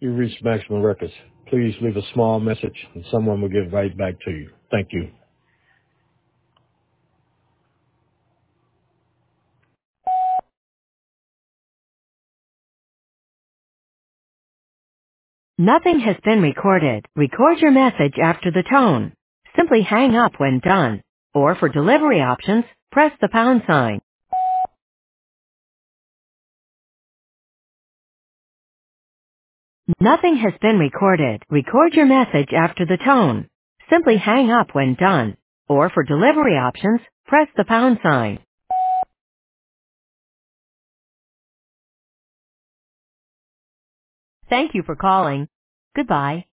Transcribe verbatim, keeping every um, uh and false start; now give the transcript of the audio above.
You reached Maximum Records. Please leave a small message and someone will get right back to you. Thank you. Nothing has been recorded. Record your message after the tone. Simply hang up when done. Or for delivery options, press the pound sign. Nothing has been recorded. Record your message after the tone. Simply hang up when done. Or for delivery options, press the pound sign. Thank you for calling. Goodbye.